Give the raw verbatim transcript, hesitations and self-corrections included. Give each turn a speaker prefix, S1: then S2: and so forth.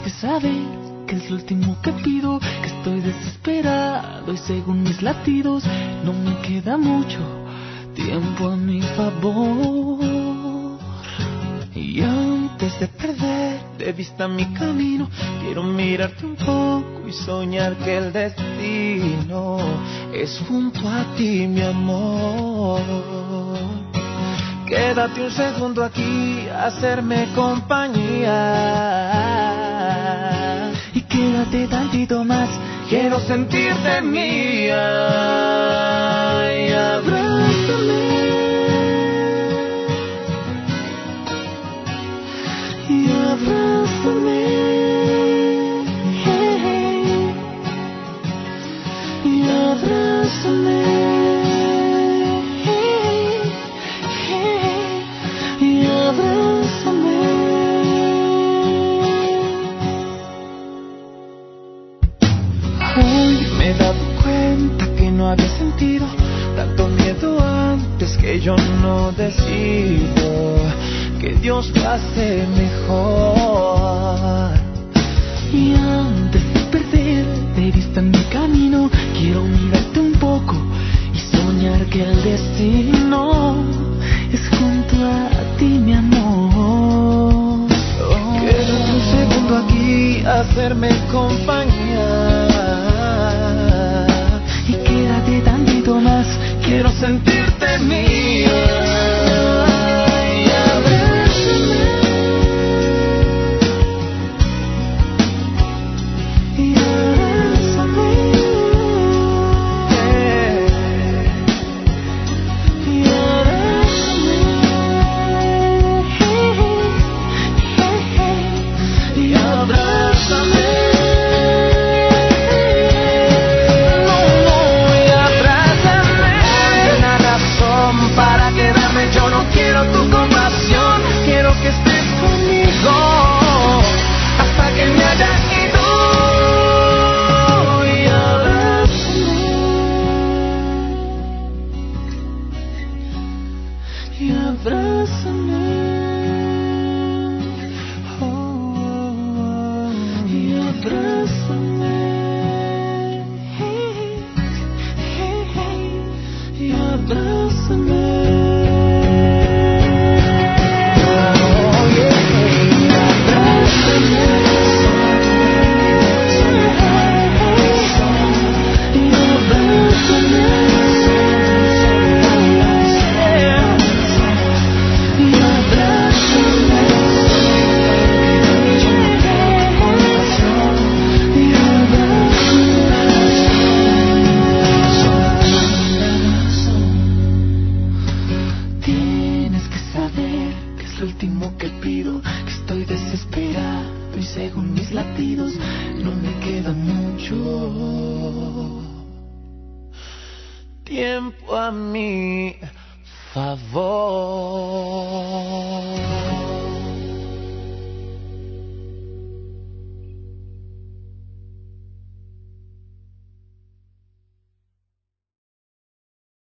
S1: que saber que es lo último que pido, que estoy desesperado y según mis latidos no me queda mucho tiempo a mi favor. Y antes de perder de vista mi camino, quiero mirarte un poco y soñar que el destino es junto a ti, mi amor. Quédate un segundo aquí, hacerme compañía. Y quédate tantito más, quiero sentirte mía. Y abrázame. Y abrázame. Hey, hey. Y abrázame. Hoy me he dado cuenta que no había sentido tanto miedo antes, que yo no decido, que Dios lo hace mejor. Y antes de perder de vista mi camino, quiero mirarte un poco y soñar que el destino es junto a ti, mi amor. Oh. Quédate un segundo aquí, hacerme compañía. Y quédate tantito más, quiero sentirte mía. Y abrázame. Y abrázame. Y abrázame. Y abrázame. Yo no quiero tu compasión, quiero que estés conmigo hasta que me haya ido. Y abrázame. Y abrázame. Oh, y abrázame. Hey, hey, hey. Y abrázame. Último que pido, que estoy desesperado y según mis latidos no me queda mucho tiempo a mi favor.